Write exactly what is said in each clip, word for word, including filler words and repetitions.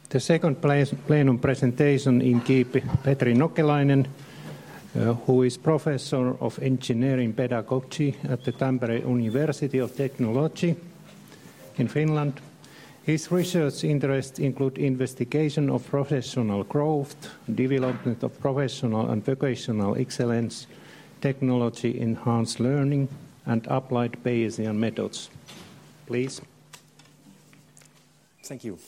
The second plenum presentation in keep Petri Nokelainen, uh, who is Professor of Engineering Pedagogy at the Tampere University of Technology in Finland. His research interests include investigation of professional growth, development of professional and vocational excellence, technology-enhanced learning, and applied Bayesian methods. Please. Thank you.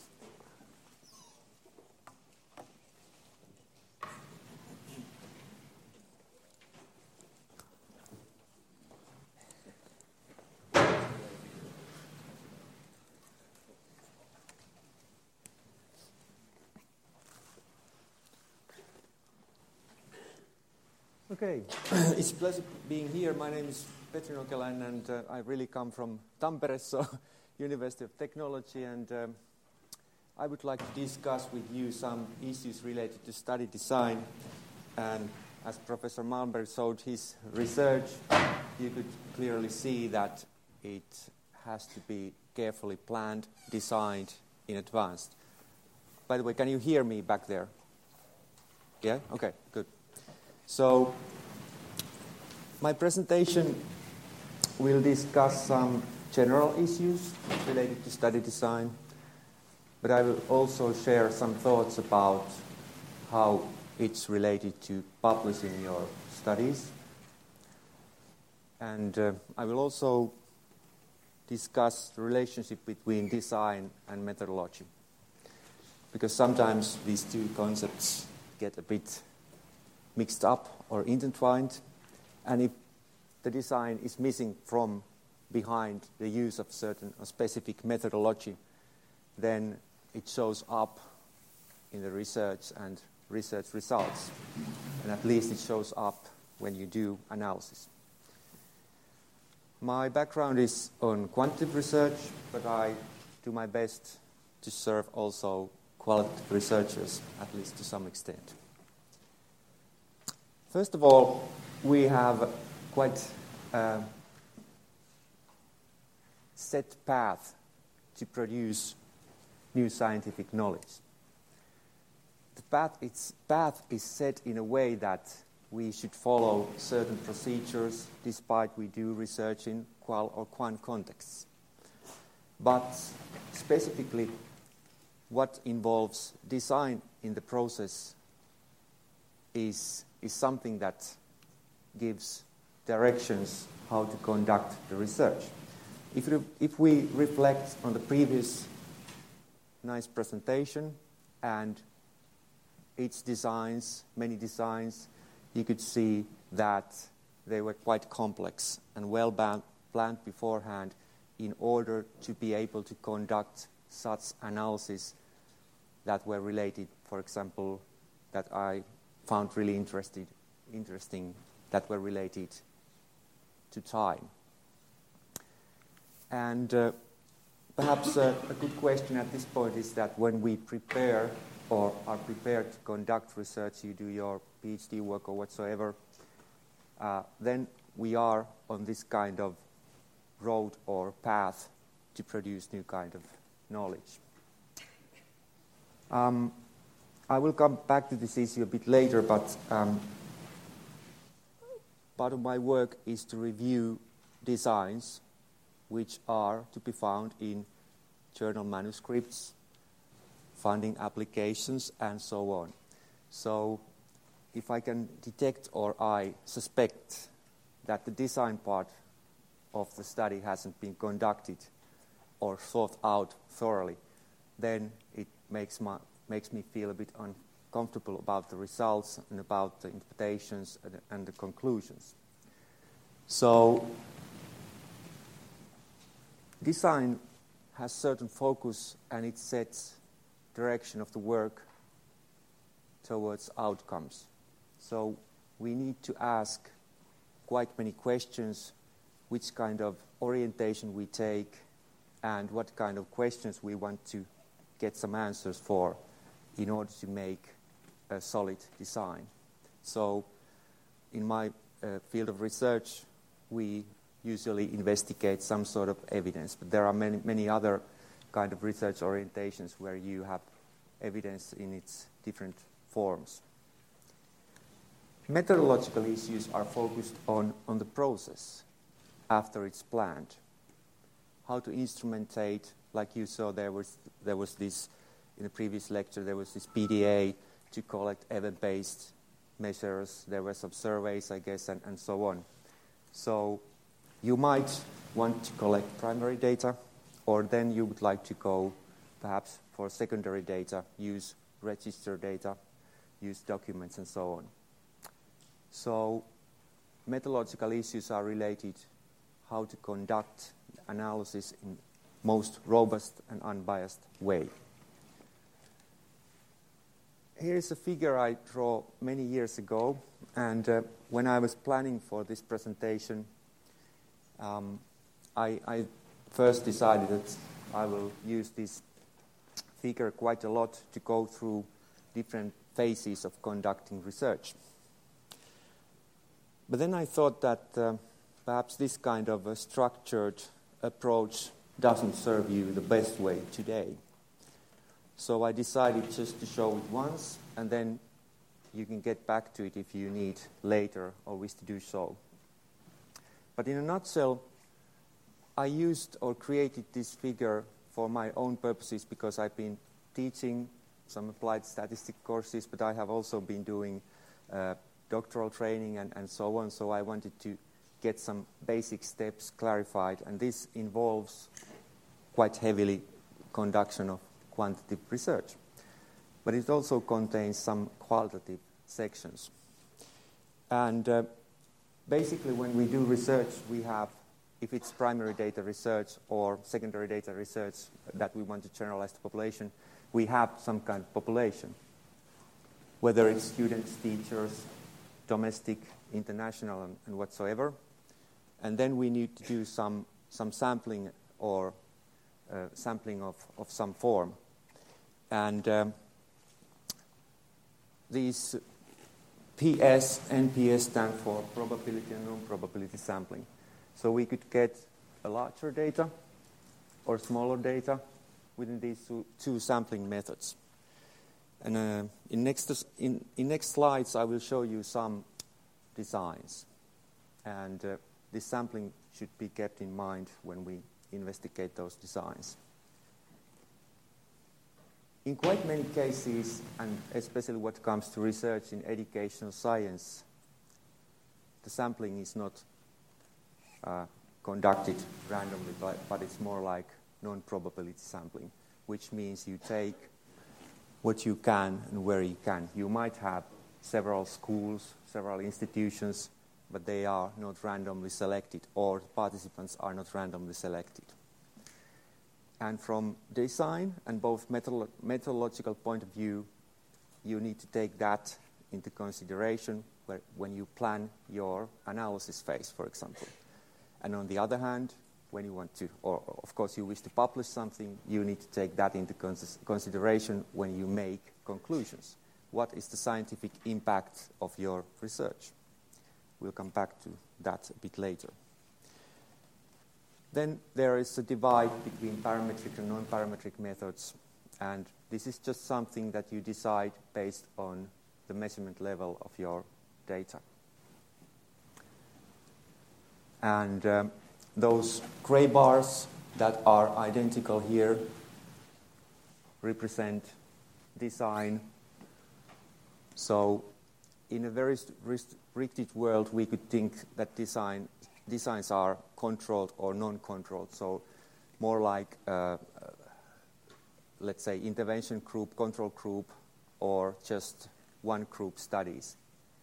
Okay, it's a pleasure being here. My name is Petri Nokelainen, and uh, I really come from Tampere, so University of Technology, and um, I would like to discuss with you some issues related to study design. And as Professor Malmberg showed his research, you could clearly see that it has to be carefully planned, designed in advance. By the way, can you hear me back there? Yeah? Okay, good. So, my presentation will discuss some general issues related to study design, but I will also share some thoughts about how it's related to publishing your studies. And uh, I will also discuss the relationship between design and methodology, because sometimes these two concepts get a bit mixed up or intertwined, and if the design is missing from behind the use of certain or specific methodology, then it shows up in the research and research results, and at least it shows up when you do analysis. My background is on quantitative research, but I do my best to serve also qualitative researchers, at least to some extent. First of all, we have quite a set path to produce new scientific knowledge. The path, its path is set in a way that we should follow certain procedures despite we do research in qual or quant contexts. But specifically, what involves design in the process is is something that gives directions how to conduct the research. If, re- if we reflect on the previous nice presentation and its designs, many designs, you could see that they were quite complex and well ba- planned beforehand in order to be able to conduct such analysis that were related, for example, that I found really interested, interesting that were related to time. And uh, perhaps uh, a good question at this point is that when we prepare or are prepared to conduct research, you do your PhD work or whatsoever, uh, then we are on this kind of road or path to produce new kind of knowledge. Um, I will come back to this issue a bit later, but um, part of my work is to review designs which are to be found in journal manuscripts, funding applications, and so on. So if I can detect or I suspect that the design part of the study hasn't been conducted or thought out thoroughly, then it makes my makes me feel a bit uncomfortable about the results and about the interpretations and, and the conclusions. So, design has certain focus and it sets direction of the work towards outcomes. So, we need to ask quite many questions, which kind of orientation we take and what kind of questions we want to get some answers for in order to make a solid design. So in my uh, field of research, we usually investigate some sort of evidence, but there are many, many other kind of research orientations where you have evidence in its different forms. Methodological issues are focused on, on the process after it's planned. How to instrumentate, like you saw there was, there was this, in the previous lecture, there was this P D A to collect event-based measures. There were some surveys, I guess, and, and so on. So you might want to collect primary data, or then you would like to go perhaps for secondary data, use register data, use documents, and so on. So methodological issues are related how to conduct analysis in most robust and unbiased way. Here is a figure I drew many years ago, and uh, when I was planning for this presentation, um, I, I first decided that I will use this figure quite a lot to go through different phases of conducting research. But then I thought that uh, perhaps this kind of a structured approach doesn't serve you the best way today. So I decided just to show it once, and then you can get back to it if you need later or wish to do so. But in a nutshell, I used or created this figure for my own purposes because I've been teaching some applied statistics courses, but I have also been doing uh, doctoral training and, and so on, so I wanted to get some basic steps clarified, and this involves quite heavily conduction of quantitative research. But it also contains some qualitative sections. And uh, basically when we do research, we have, if it's primary data research or secondary data research that we want to generalize to population, we have some kind of population, whether it's students, teachers, domestic, international, and, and whatsoever. And then we need to do some, some sampling or uh, sampling of, of some form. And um, these P S, N P S stand for probability and non-probability sampling. So we could get a larger data or smaller data within these two, two sampling methods. And uh, in, next, in, in next slides, I will show you some designs. And uh, this sampling should be kept in mind when we investigate those designs. In quite many cases, and especially what comes to research in educational science, the sampling is not uh, conducted randomly, but, but it's more like non-probability sampling, which means you take what you can and where you can. You might have several schools, several institutions, but they are not randomly selected, or participants are not randomly selected. And from design and both methodolo- methodological point of view, you need to take that into consideration where, when you plan your analysis phase, for example. And on the other hand, when you want to, or of course you wish to publish something, you need to take that into cons- consideration when you make conclusions. What is the scientific impact of your research? We'll come back to that a bit later. Then there is a divide between parametric and non-parametric methods, and this is just something that you decide based on the measurement level of your data. And um, those gray bars that are identical here represent design. So in a very restricted world, we could think that design designs are controlled or non-controlled, so more like, uh, uh, let's say, intervention group, control group, or just one group studies.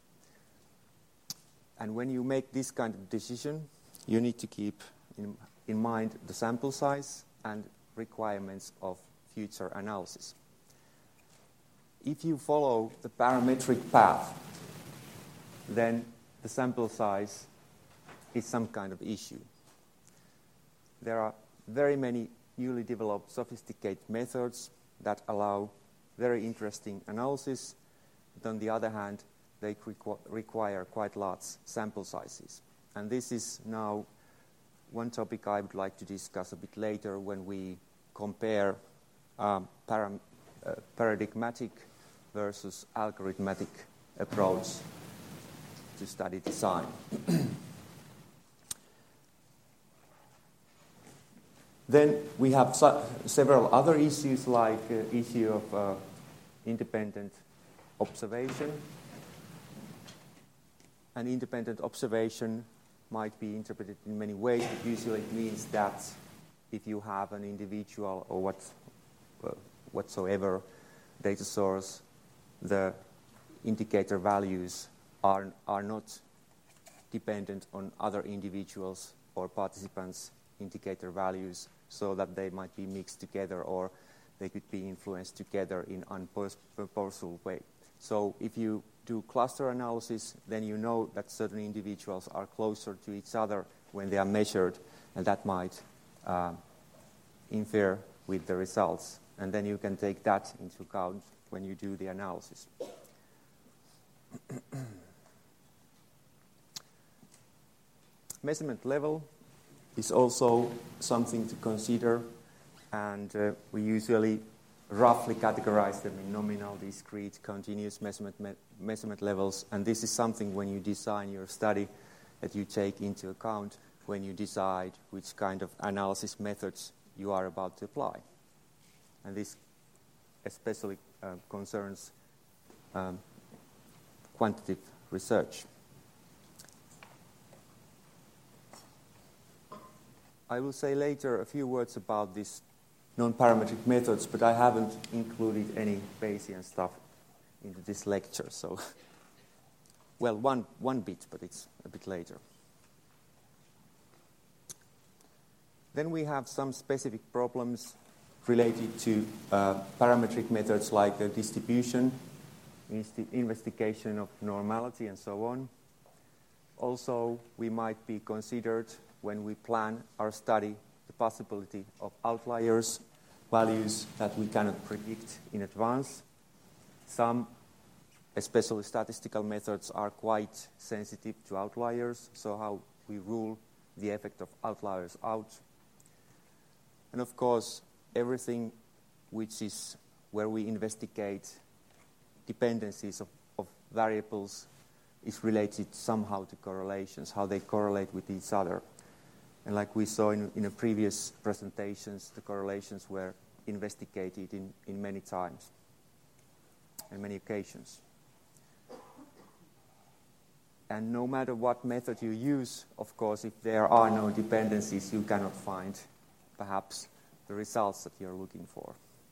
And when you make this kind of decision, you need to keep in, in mind the sample size and requirements of future analysis. If you follow the parametric path, then the sample size is some kind of issue. There are very many newly developed sophisticated methods that allow very interesting analysis, but on the other hand, they requ- require quite large sample sizes. And this is now one topic I would like to discuss a bit later when we compare um, param- uh, paradigmatic versus algorithmic approach to study design. Then we have su- several other issues, like uh, issue of uh, independent observation. An independent observation might be interpreted in many ways, but usually it means that if you have an individual or what, uh, whatsoever data source, the indicator values are, are not dependent on other individuals or participants' indicator values, so that they might be mixed together or they could be influenced together in an unpurposeful way. So if you do cluster analysis, then you know that certain individuals are closer to each other when they are measured, and that might uh, interfere with the results. And then you can take that into account when you do the analysis. Measurement level is also something to consider, and uh, we usually roughly categorize them in nominal, discrete, continuous measurement me- measurement levels, and this is something when you design your study that you take into account when you decide which kind of analysis methods you are about to apply. And this especially uh, concerns um, quantitative research. I will say later a few words about these non-parametric methods, but I haven't included any Bayesian stuff into this lecture. So, well, one, one bit, but it's a bit later. Then we have some specific problems related to uh, parametric methods like uh, distribution, insti- investigation of normality, and so on. Also, we might be considered when we plan our study the possibility of outliers, values that we cannot predict in advance. Some, especially statistical methods, are quite sensitive to outliers, so how we rule the effect of outliers out. And of course, everything which is where we investigate dependencies of, of variables is related somehow to correlations, how they correlate with each other. And like we saw in, in the previous presentations, the correlations were investigated in, in many times and many occasions. And no matter what method you use, of course, if there are no dependencies, you cannot find perhaps the results that you're looking for.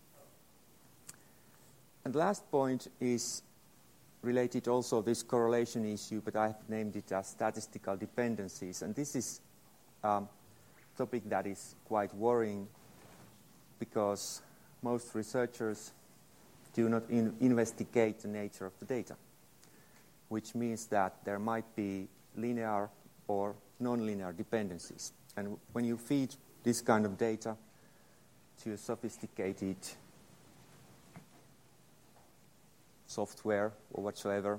And the last point is related also to this correlation issue, but I've named it as statistical dependencies. And this is Um, topic that is quite worrying because most researchers do not in investigate the nature of the data, which means that there might be linear or non-linear dependencies. And when you feed this kind of data to a sophisticated software or whatsoever,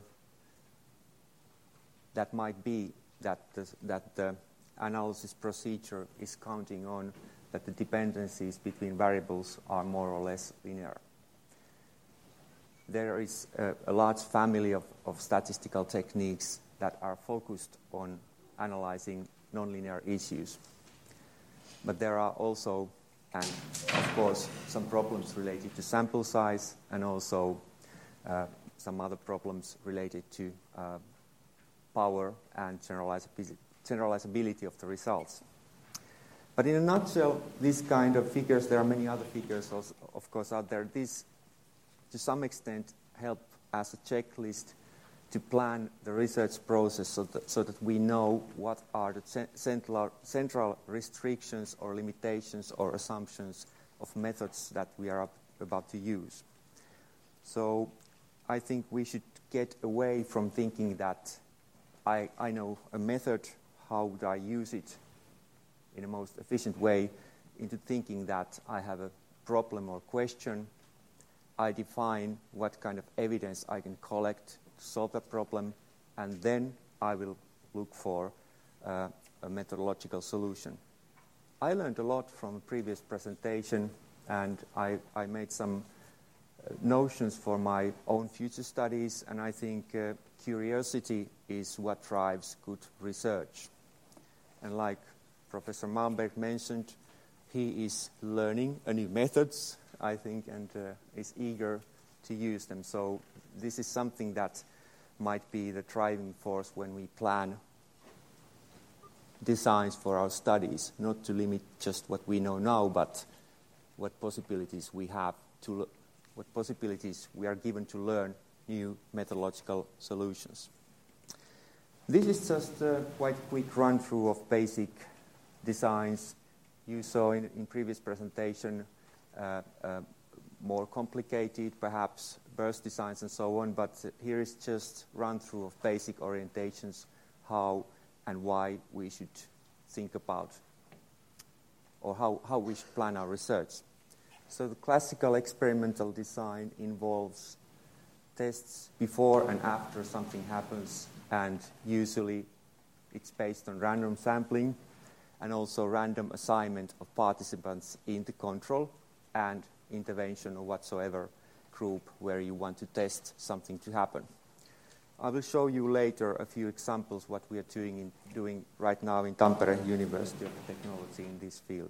that might be that the, that the analysis procedure is counting on that the dependencies between variables are more or less linear. There is a, a large family of, of statistical techniques that are focused on analyzing nonlinear issues. But there are also, and of course, some problems related to sample size and also uh, some other problems related to uh, power and generalizability. generalizability of the results. But in a nutshell, these kind of figures, there are many other figures also, of course, out there. These, to some extent, help as a checklist to plan the research process so that, so that we know what are the central, central restrictions or limitations or assumptions of methods that we are about to use. So I think we should get away from thinking that I, I know a method, how would I use it in the most efficient way, into thinking that I have a problem or question. I define what kind of evidence I can collect to solve the problem, and then I will look for uh, a methodological solution. I learned a lot from a previous presentation, and I, I made some notions for my own future studies, and I think uh, curiosity is what drives good research. And like Professor Malmberg mentioned, he is learning a new methods, I think, and uh, is eager to use them. So this is something that might be the driving force when we plan designs for our studies, not to limit just what we know now, but what possibilities we have to l- what possibilities we are given to learn new methodological solutions. This is just a quite quick run-through of basic designs. You saw in, in previous presentation uh, uh, more complicated, perhaps, burst designs and so on, but here is just run-through of basic orientations, how and why we should think about, or how, how we should plan our research. So the classical experimental design involves tests before and after something happens, and usually it's based on random sampling and also random assignment of participants in the control and intervention or whatsoever group where you want to test something to happen. I will show you later a few examples what we are doing, in, doing right now in Tampere University of Technology in this field.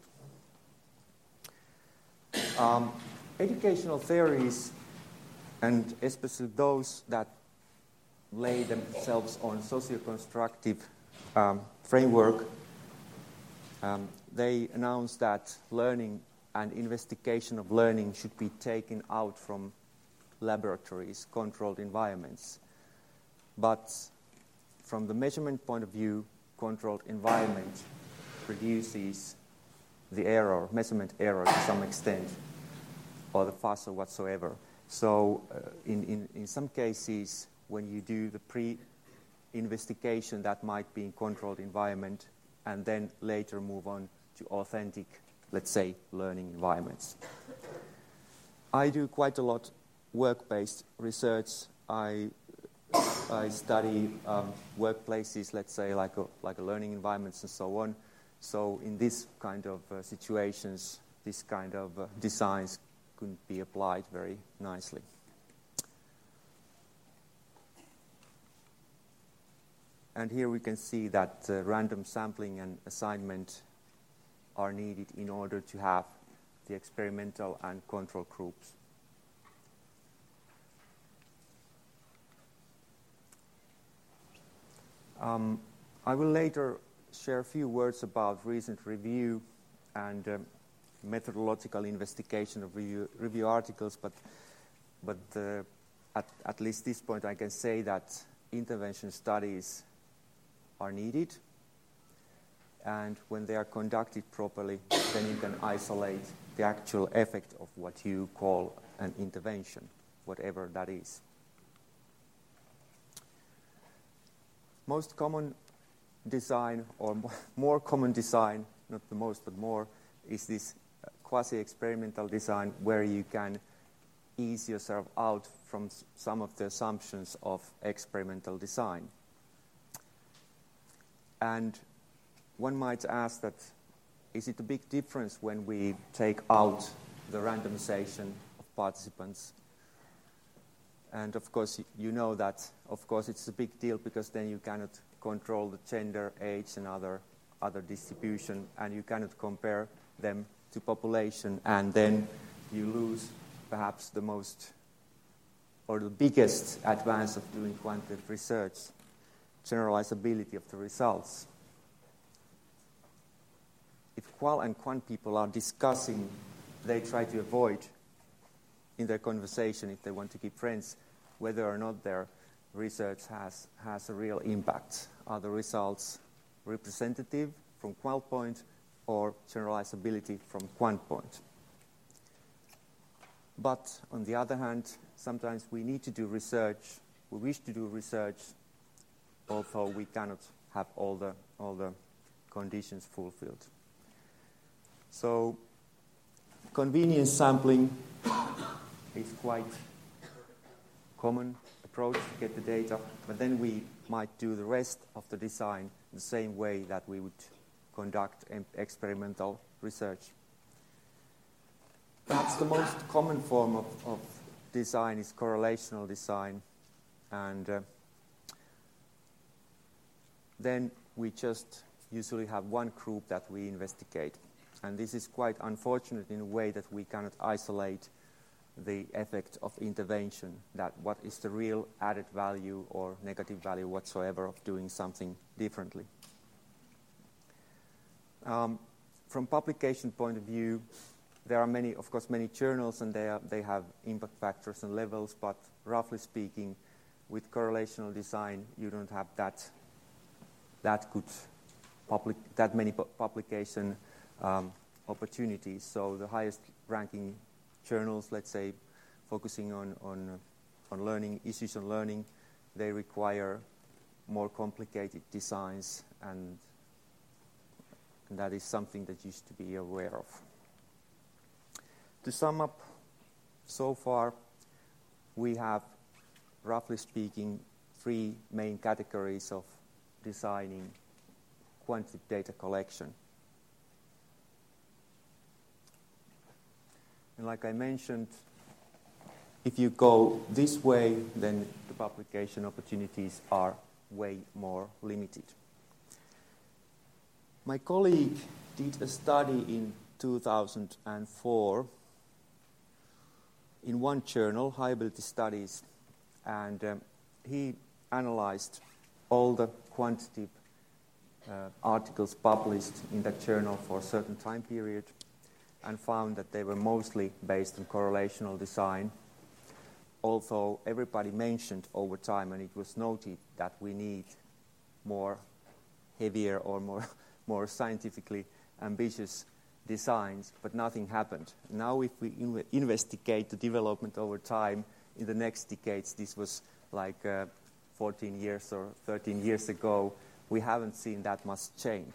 Um, educational theories, and especially those that lay themselves on socio-constructive um, framework, um, they announce that learning and investigation of learning should be taken out from laboratories, controlled environments. But from the measurement point of view, controlled environment produces the error, measurement error to some extent, or the fuss or whatsoever. So uh, in, in, in some cases, when you do the pre-investigation, that might be in controlled environment, and then later move on to authentic, let's say, learning environments. I do quite a lot work-based research. I I study um, workplaces, let's say, like a, like a learning environments and so on. So in this kind of uh, situations, this kind of uh, designs could be applied very nicely. And here we can see that uh, random sampling and assignment are needed in order to have the experimental and control groups. Um, I will later share a few words about recent review and um, methodological investigation of review, review articles, but, but uh, at, at least this point I can say that intervention studies are needed, and when they are conducted properly, then you can isolate the actual effect of what you call an intervention, whatever that is. Most common design, or more common design, not the most but more, is this quasi-experimental design where you can ease yourself out from some of the assumptions of experimental design. And one might ask that, is it a big difference when we take out the randomization of participants? And of course, you know that, of course, it's a big deal because then you cannot control the gender, age, and other, other distribution, and you cannot compare them to population, and then you lose perhaps the most, or the biggest advance of doing quantitative research, generalizability of the results. If qual and quant people are discussing, they try to avoid in their conversation, if they want to keep friends, whether or not their research has, has a real impact. Are the results representative from qual point or generalizability from quant point? But on the other hand, sometimes we need to do research, we wish to do research, although we cannot have all the, all the conditions fulfilled. So convenience sampling is quite common approach to get the data, but then we might do the rest of the design the same way that we would conduct experimental research. Perhaps the most common form of, of design is correlational design, and uh, then we just usually have one group that we investigate. And this is quite unfortunate in a way that we cannot isolate the effect of intervention, that what is the real added value or negative value whatsoever of doing something differently. Um, from publication point of view, there are many, of course, many journals, and they, are, they have impact factors and levels, but roughly speaking, with correlational design, you don't have that, that good, public, that many pu publication um, opportunities. So the highest ranking journals, let's say, focusing on, on, uh, on learning, issues on learning, they require more complicated designs, and, and that is something that you should be aware of. To sum up, so far, we have, roughly speaking, three main categories of designing quantitative data collection. And like I mentioned, if you go this way, then the publication opportunities are way more limited. My colleague did a study in two thousand four in one journal, High Ability Studies, and um, he analyzed all the quantitative uh, articles published in that journal for a certain time period, and found that they were mostly based on correlational design, although everybody mentioned over time, and it was noted that we need more heavier or more, more scientifically ambitious designs, but nothing happened. Now if we in investigate the development over time, in the next decades, this was like uh, fourteen years or thirteen years ago, we haven't seen that much change.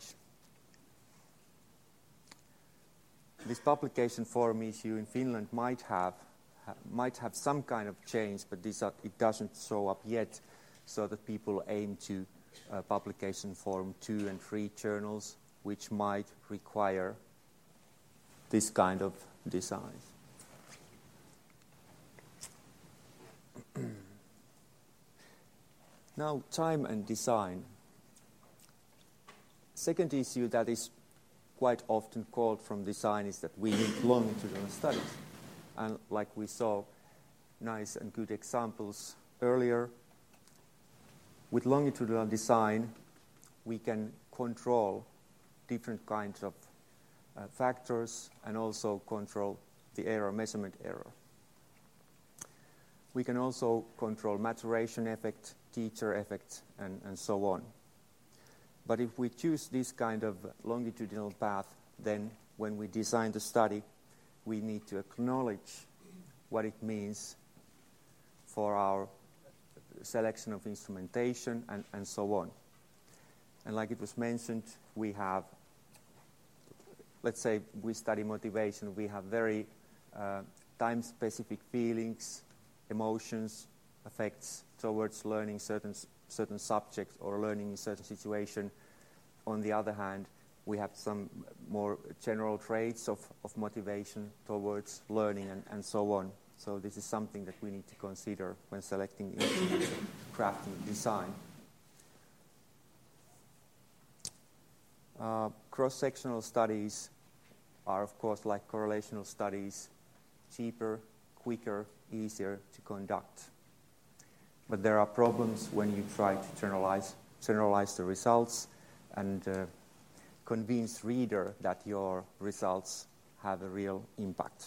This publication forum issue in Finland might have ha, might have some kind of change, but this, uh, it doesn't show up yet, so that people aim to uh, publication forum two and three journals, which might require this kind of design. Now, time and design. Second issue that is quite often called from design is that we need longitudinal studies. And like we saw nice and good examples earlier, with longitudinal design, we can control different kinds of uh, factors and also control the error, measurement error. We can also control maturation effect, teacher effect, and, and so on. But if we choose this kind of longitudinal path, then when we design the study, we need to acknowledge what it means for our selection of instrumentation and, and so on. And like it was mentioned, we have, let's say we study motivation, we have very uh, time-specific feelings, emotions, affects towards learning certain certain subject or learning in certain situation. On the other hand, we have some more general traits of, of motivation towards learning and, and so on. So this is something that we need to consider when selecting instruments, crafting, design. Uh, cross-sectional studies are, of course, like correlational studies, cheaper, quicker, easier to conduct. But there are problems when you try to generalize, generalize the results and uh, convince reader that your results have a real impact.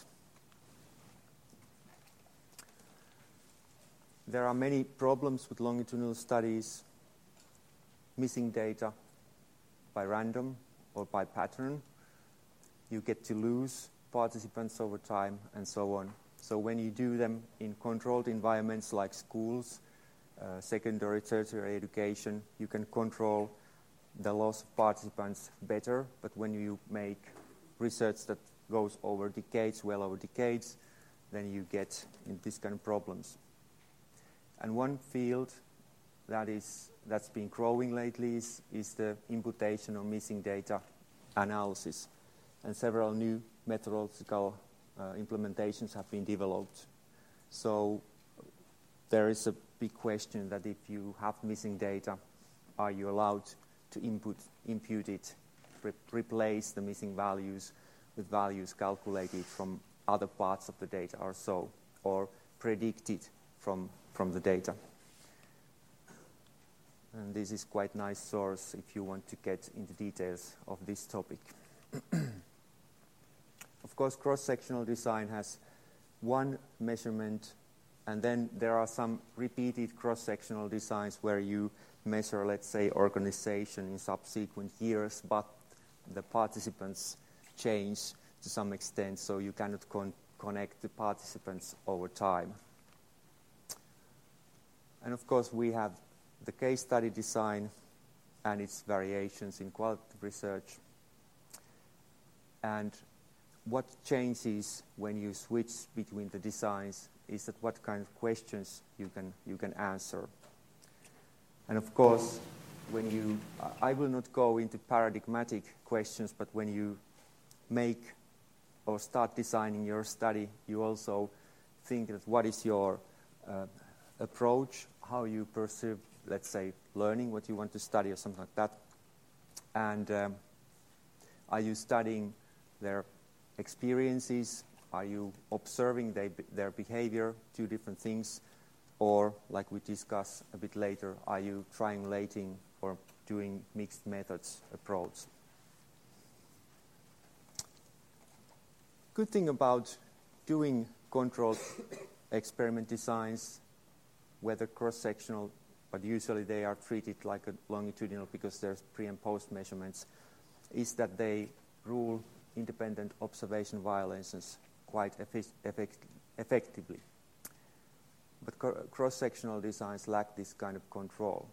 There are many problems with longitudinal studies, missing data by random or by pattern. You get to lose participants over time and so on. So when you do them in controlled environments like schools, uh, secondary, tertiary education, you can control the loss of participants better. But when you make research that goes over decades, well over decades, then you get in this kind of problems. And one field that is, that's been growing lately is, is the imputation or missing data analysis. And several new methodological uh, implementations have been developed. So there is a big question that if you have missing data, are you allowed to input, impute it, re- replace the missing values with values calculated from other parts of the data or so, or predict it from, from the data. And this is quite nice source if you want to get into details of this topic. Of course, cross-sectional design has one measurement, and then there are some repeated cross-sectional designs where you measure, let's say, organization in subsequent years, but the participants change to some extent, so you cannot con- connect the participants over time. And of course, we have the case study design and its variations in qualitative research. And what changes when you switch between the designs is that what kind of questions you can you can answer. And of course, when you, I will not go into paradigmatic questions, but when you make or start designing your study, you also think that what is your uh, approach, how you perceive, let's say, learning, what you want to study or something like that. And um, are you studying their experiences? Are you observing they, their behavior, two different things? Or, like we discuss a bit later, are you triangulating or doing mixed methods approach? Good thing about doing controlled experiment designs, whether cross-sectional, but usually they are treated like a longitudinal because there's pre and post measurements, is that they rule independent observation violations quite effi- effect- effectively. But co- cross-sectional designs lack this kind of control.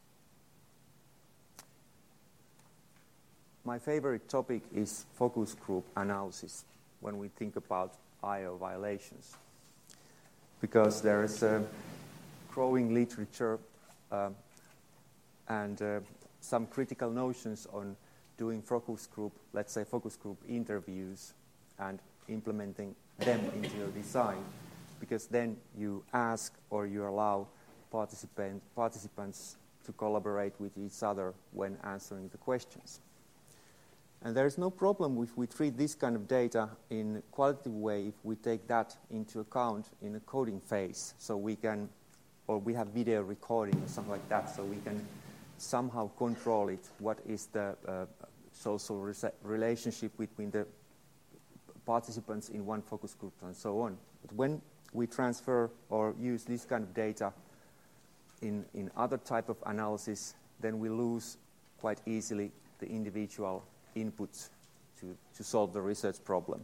My favorite topic is focus group analysis when we think about I O violations, because there is a growing literature uh, and uh, some critical notions on doing focus group, let's say focus group interviews and implementing them into your design, because then you ask or you allow participant, participants to collaborate with each other when answering the questions. And there is no problem if we treat this kind of data in a qualitative way if we take that into account in a coding phase. So we can, or we have video recording or something like that, so we can somehow control it. What is the uh, social re- relationship between the participants in one focus group and so on. But when we transfer or use this kind of data in, in other type of analysis, then we lose quite easily the individual inputs to, to solve the research problem.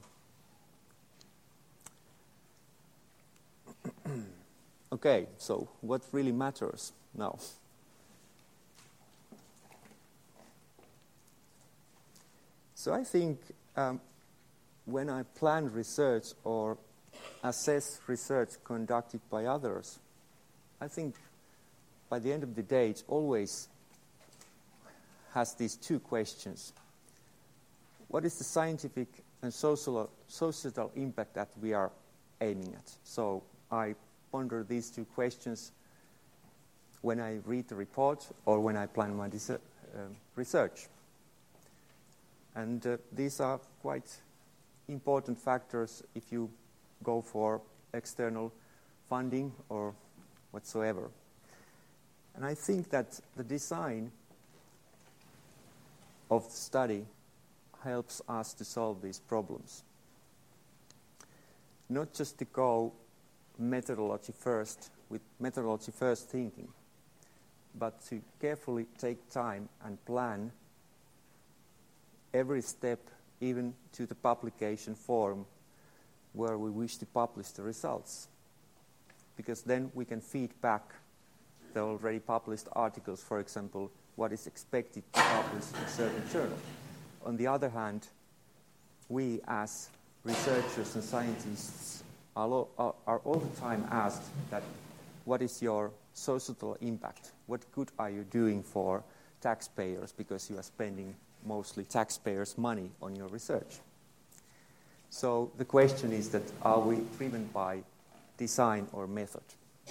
Okay, so what really matters now? So I think um, when I plan research or assess research conducted by others, I think by the end of the day it always has these two questions. What is the scientific and social, societal impact that we are aiming at? So I ponder these two questions when I read the report or when I plan my dis- uh, research. And uh, these are quite important factors if you go for external funding or whatsoever. And I think that the design of the study helps us to solve these problems. Not just to go methodology first, with methodology first thinking, but to carefully take time and plan every step, even to the publication form where we wish to publish the results. Because then we can feed back the already published articles, for example, what is expected to publish in a certain journal. On the other hand, we as researchers and scientists are, lo- are, are all the time asked that what is your societal impact? What good are you doing for taxpayers, because you are spending mostly taxpayers' money on your research? So the question is that are we driven by design or method.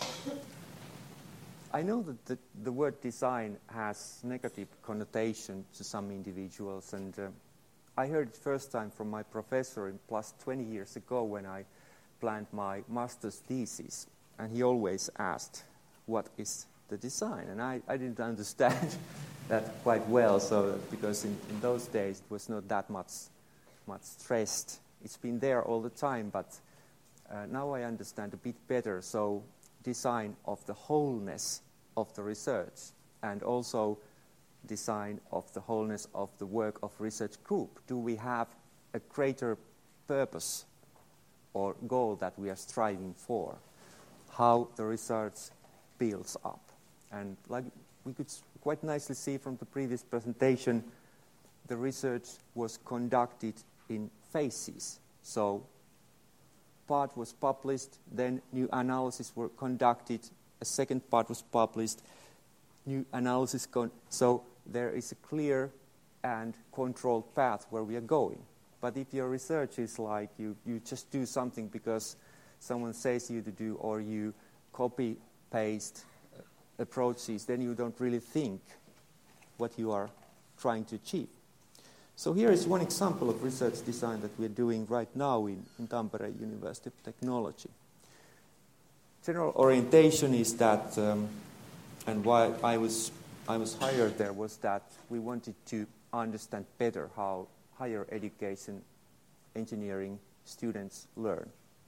I know that the, the word design has negative connotation to some individuals, and uh, I heard it first time from my professor in plus twenty years ago when I planned my master's thesis, and he always asked, what is the design? And I, I didn't understand that quite well, so because in, in those days it was not that much, much stressed. It's been there all the time, but uh, now I understand a bit better. So design of the wholeness of the research, and also design of the wholeness of the work of research group. Do we have a greater purpose or goal that we are striving for? How the research builds up. And like we could quite nicely see from the previous presentation, the research was conducted in phases. So part was published, then new analyses were conducted, a second part was published, new analysis. Con so there is a clear and controlled path where we are going. But if your research is like you, you just do something because someone says you to do, or you copy paste approaches, then you don't really think what you are trying to achieve. So here is one example of research design that we are doing right now in, in Tampere University of Technology. General orientation is that, um, and why I was, I was hired there, was that we wanted to understand better how higher education engineering students learn.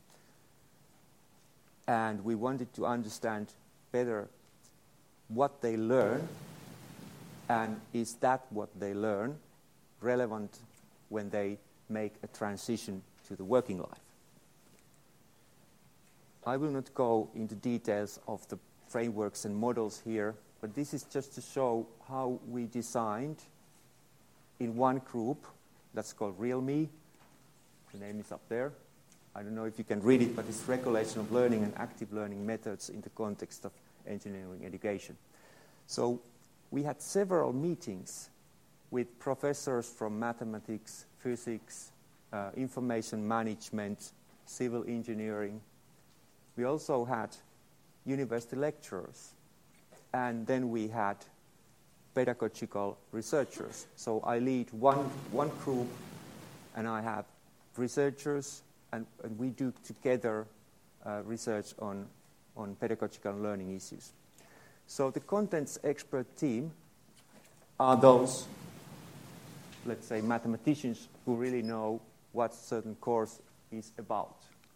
And we wanted to understand better what they learn, and is that what they learn relevant when they make a transition to the working life. I will not go into details of the frameworks and models here, but this is just to show how we designed in one group that's called RealMe. The name is up there. I don't know if you can read it, but it's Regulation of Learning and Active Learning Methods in the context of engineering education. So we had several meetings with professors from mathematics, physics, uh, information management, civil engineering. We also had university lecturers, and then we had pedagogical researchers. So I lead one, one group, and I have researchers, and, and we do together uh, research on, on pedagogical learning issues. So the contents expert team are those, let's say, mathematicians who really know what certain course is about.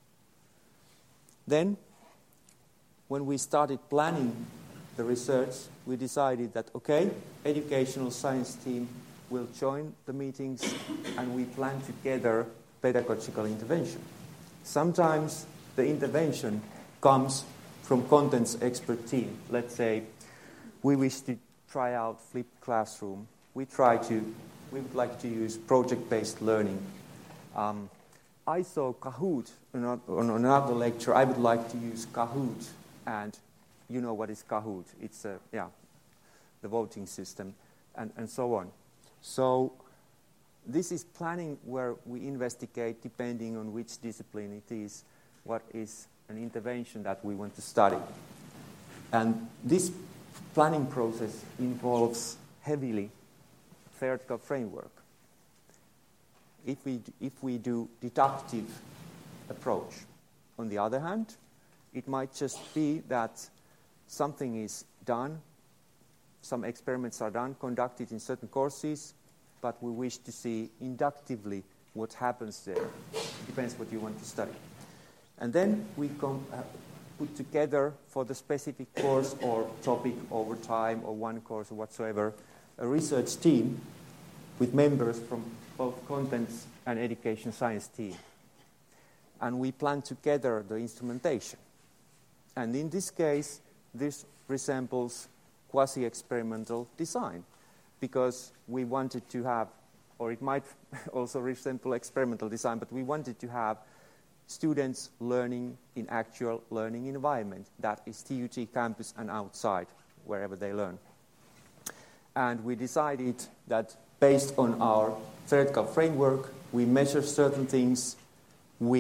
Then, when we started planning the research, we decided that, okay, educational science team will join the meetings, and we plan together pedagogical intervention. Sometimes the intervention comes from contents expert team. Let's say we wish to try out flipped classroom. We try to, we would like to use project-based learning. Um, I saw Kahoot on another lecture. I would like to use Kahoot, and you know what is Kahoot. It's a, yeah, the voting system, and, and so on. So this is planning where we investigate, depending on which discipline it is, what is an intervention that we want to study. And this planning process involves heavily theoretical framework. If we, if we do deductive approach. On the other hand, it might just be that something is done, some experiments are done, conducted in certain courses, but we wish to see inductively what happens there. It depends what you want to study. And then we com uh, put together for the specific course or topic over time or one course or whatsoever, a research team with members from both contents and education science team. And we plan together the instrumentation. And in this case, this resembles quasi-experimental design, because we wanted to have, or it might also resemble experimental design, but we wanted to have students learning in actual learning environment, that is T U T campus and outside, wherever they learn. And we decided that based on our theoretical framework, we measure certain things, we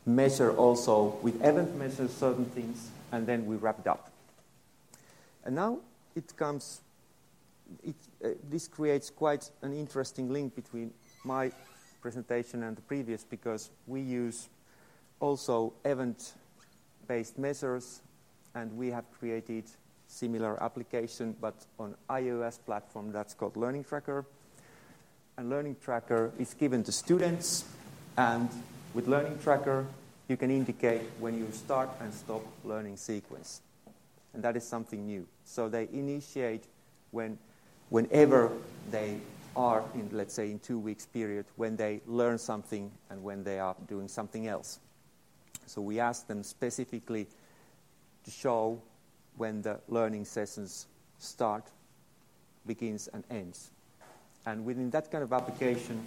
measure also, with event measures certain things, and then we wrap it up. And now it comes, it, uh, this creates quite an interesting link between my presentation and the previous, because we use also event-based measures, and we have created similar application, but on iOS platform that's called Learning Tracker. And Learning Tracker is given to students, and with Learning Tracker you can indicate when you start and stop learning sequence. And that is something new. So they initiate when, whenever they are in, let's say, in two weeks period, when they learn something and when they are doing something else. So we ask them specifically to show when the learning sessions start, begins and ends. And within that kind of application,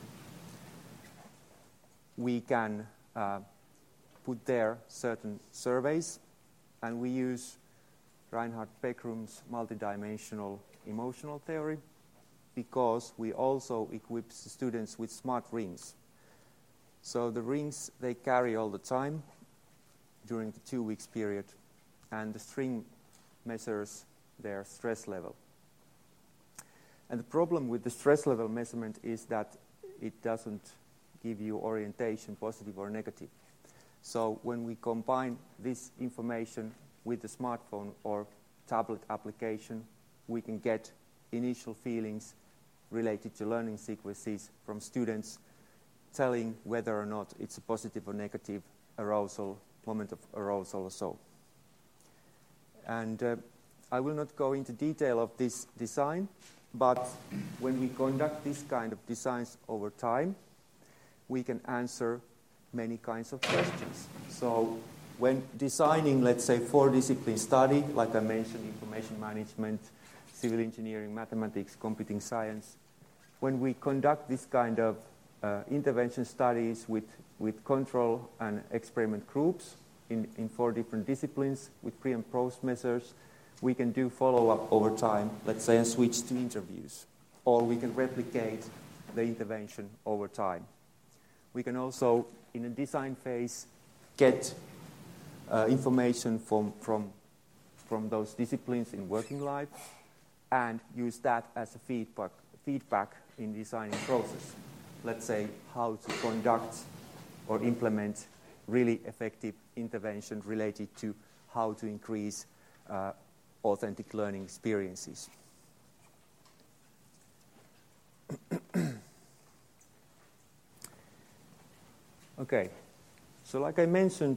we can uh, put there certain surveys, and we use Reinhard Beckrum's multidimensional emotional theory, because we also equip the students with smart rings. So the rings they carry all the time during the two weeks period, and the string measures their stress level. And the problem with the stress level measurement is that it doesn't give you orientation, positive or negative. So when we combine this information with the smartphone or tablet application, we can get initial feelings related to learning sequences from students, telling whether or not it's a positive or negative arousal, moment of arousal or so. And uh, I will not go into detail of this design, but when we conduct this kind of designs over time, we can answer many kinds of questions. So when designing, let's say, four-discipline study, like I mentioned, information management, civil engineering, mathematics, computing science, when we conduct this kind of uh, intervention studies with, with control and experiment groups in, in four different disciplines with pre and post measures, we can do follow-up over time, let's say, and switch to interviews. Or we can replicate the intervention over time. We can also, in a design phase, get uh, information from, from, from those disciplines in working life and use that as a feedback, feedback in designing process. Let's say how to conduct or implement really effective intervention related to how to increase uh, authentic learning experiences. Okay, so like I mentioned,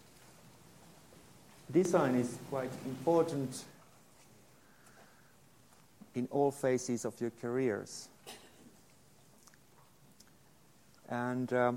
design is quite important in all phases of your careers. And um,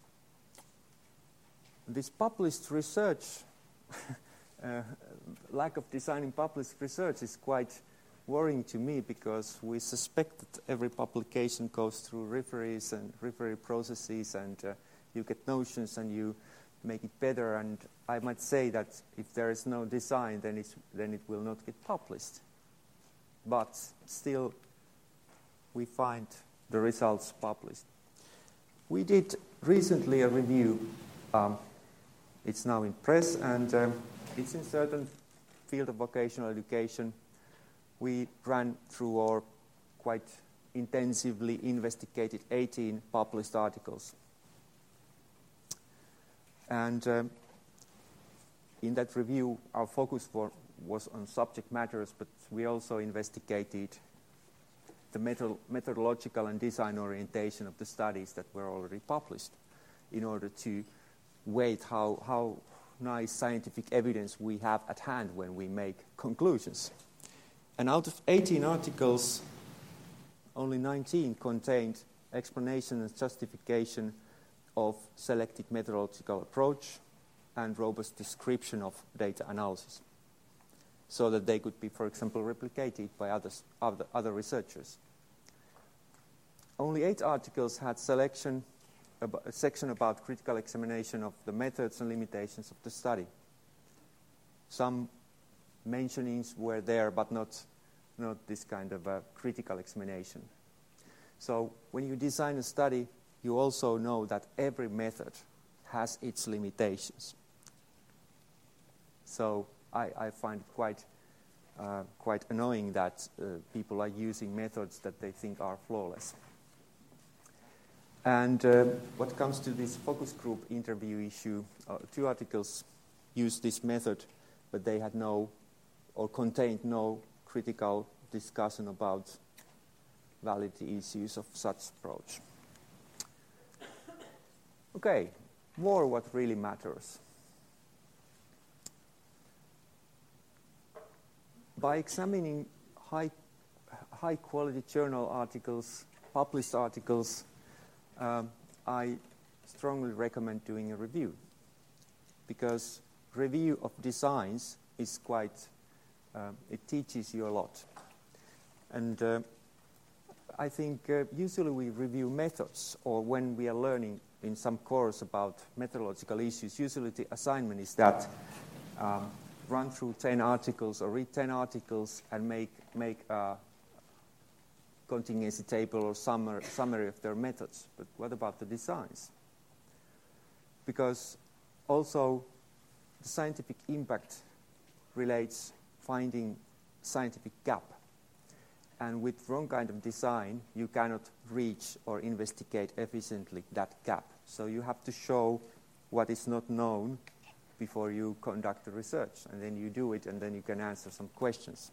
this published research, uh, lack of designing published research is quite worrying to me, because we suspect that every publication goes through referees and referee processes, and uh, you get notions and you make it better. And I might say that if there is no design, then, it's, then it will not get published. But still, we find the results published. We did recently a review. Um, it's now in press, and um, it's in certain field of vocational education. We ran through our quite intensively investigated eighteen published articles. And um, in that review, our focus for, was on subject matters, but we also investigated the method, methodological and design orientation of the studies that were already published, in order to weight how, how nice scientific evidence we have at hand when we make conclusions. And out of eighteen articles, only nineteen contained explanation and justification of selected methodological approach and robust description of data analysis, so that they could be, for example, replicated by others, other, other researchers. Only eight articles had selection, a section about critical examination of the methods and limitations of the study. Some mentionings were there, but not, not this kind of a critical examination. So when you design a study, you also know that every method has its limitations. So I, I find it quite, uh, quite annoying that uh, people are using methods that they think are flawless. And uh, what comes to this focus group interview issue, uh, two articles used this method, but they had no, or contained no critical discussion about validity issues of such approach. Okay, more what really matters. By examining high, high quality journal articles, published articles, um, I strongly recommend doing a review, because review of designs is quite, uh, it teaches you a lot. And uh, I think uh, usually we review methods, or when we are learning in some course about methodological issues, usually the assignment is that um, run through ten articles or read ten articles and make, make a contingency table or summary, summary of their methods. But what about the designs? Because also the scientific impact relates finding scientific gap. And with wrong kind of design, you cannot reach or investigate efficiently that gap. So you have to show what is not known before you conduct the research. And then you do it, and then you can answer some questions.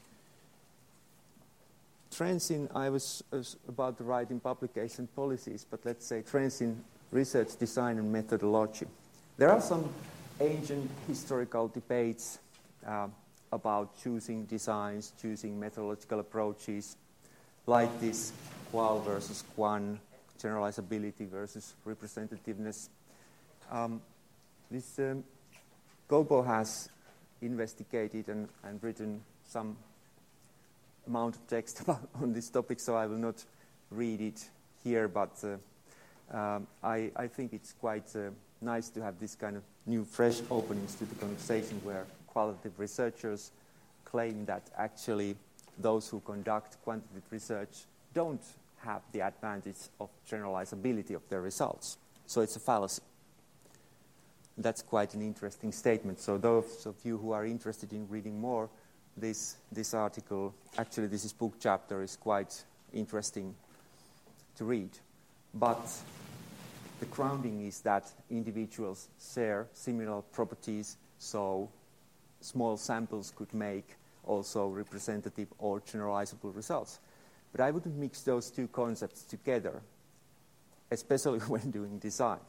Trends in, I was, was about to write in publication policies, but let's say trends in research design and methodology. There are some ancient historical debates uh, about choosing designs, choosing methodological approaches, like this qual versus quan, generalizability versus representativeness. Um, this um, Gobo has investigated and, and written some amount of text about, on this topic, so I will not read it here, but uh, um, I, I think it's quite uh, nice to have this kind of new, fresh openings to the conversation where qualitative researchers claim that actually those who conduct quantitative research don't have the advantage of generalizability of their results. So it's a fallacy. That's quite an interesting statement. So those of you who are interested in reading more, this, this article, actually this is book chapter, is quite interesting to read. But the grounding is that individuals share similar properties, so small samples could make also representative or generalizable results. But I wouldn't mix those two concepts together, especially when doing design.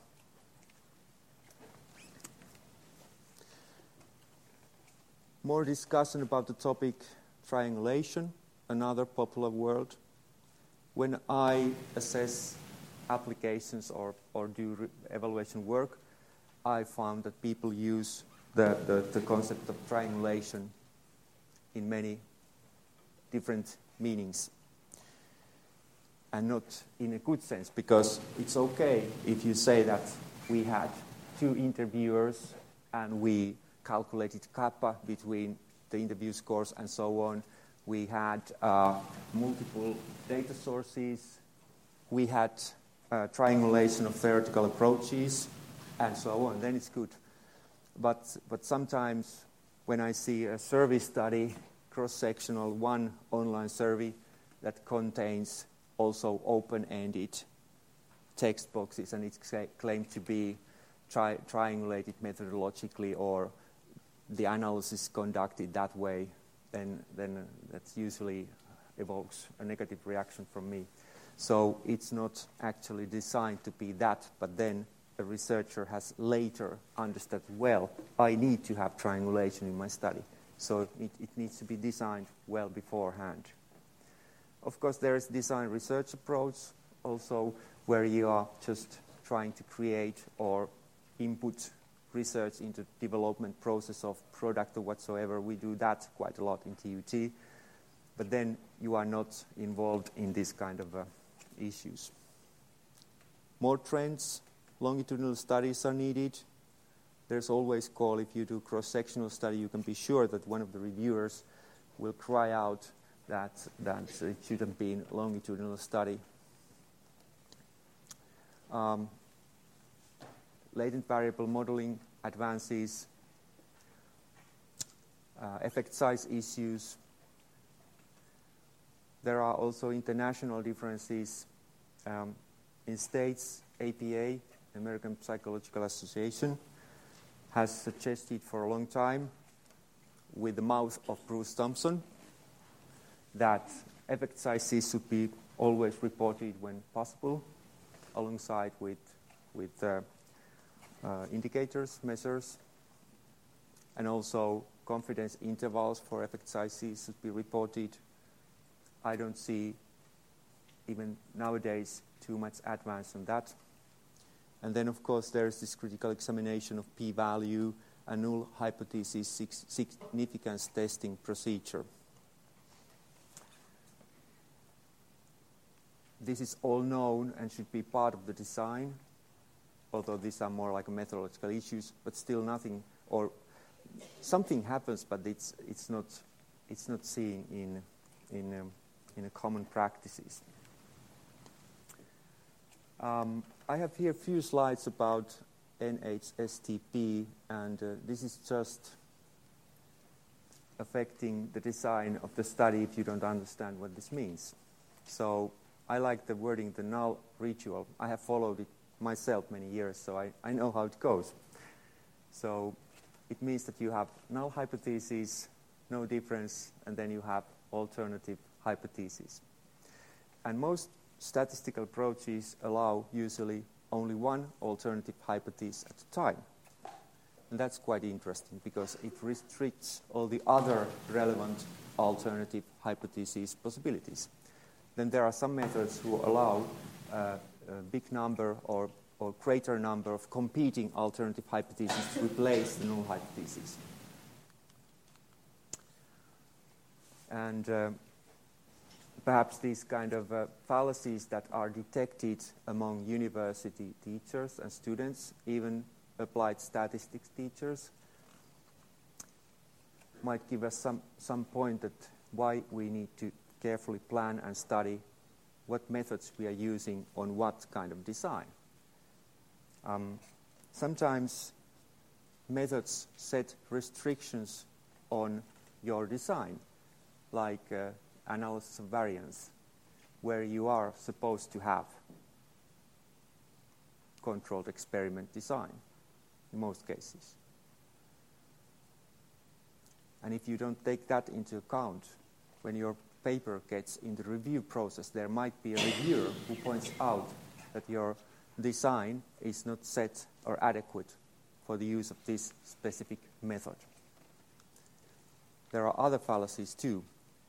More discussion about the topic triangulation, another popular word. When I assess applications or, or do re- evaluation work, I found that people use the, the, the concept of triangulation in many different meanings. And not in a good sense, because it's okay if you say that we had two interviewers and we calculated kappa between the interview scores and so on. We had uh, multiple data sources. We had uh, triangulation of theoretical approaches and so on. Then it's good. But, but sometimes when I see a survey study, cross-sectional, one online survey that contains also open-ended text boxes, and it's claimed to be tri- triangulated methodologically, or the analysis conducted that way, then, then uh, that usually evokes a negative reaction from me. So it's not actually designed to be that, but then a researcher has later understood, well, I need to have triangulation in my study. So it, it needs to be designed well beforehand. Of course, there is design research approach also, where you are just trying to create or input research into development process of product or whatsoever. We do that quite a lot in T U T. But then you are not involved in this kind of uh, issues. More trends, longitudinal studies are needed. There's always call, if you do cross-sectional study, you can be sure that one of the reviewers will cry out that, that it shouldn't be a longitudinal study. Um, latent variable modeling advances, uh, effect size issues. There are also international differences. Um, in States, A P A, American Psychological Association, has suggested for a long time, with the mouth of Bruce Thompson, that effect sizes should be always reported when possible, alongside with, with uh, uh, indicators, measures, and also confidence intervals for effect sizes should be reported. I don't see, even nowadays, too much advance on that. And then, of course, there's this critical examination of p-value and null hypothesis significance testing procedure. This is all known and should be part of the design, although these are more like methodological issues, but still nothing, or something happens, but it's, it's, not, it's not seen in, in, um, in a common practices. Um, I have here a few slides about N H S T P, and uh, this is just affecting the design of the study if you don't understand what this means. So I like the wording, the null ritual. I have followed it myself many years, so I, I know how it goes. So it means that you have null hypothesis, no difference, and then you have alternative hypotheses. And most statistical approaches allow usually only one alternative hypothesis at a time. And that's quite interesting because it restricts all the other relevant alternative hypothesis possibilities. Then there are some methods who allow uh, a big number or, or greater number of competing alternative hypotheses to replace the null hypothesis. And uh, perhaps these kind of uh, fallacies that are detected among university teachers and students, even applied statistics teachers, might give us some, some point that why we need to carefully plan and study what methods we are using on what kind of design. Um, sometimes methods set restrictions on your design, like uh, analysis of variance, where you are supposed to have controlled experiment design in most cases. And if you don't take that into account, when your paper gets in the review process, there might be a reviewer who points out that your design is not set or adequate for the use of this specific method. There are other fallacies too.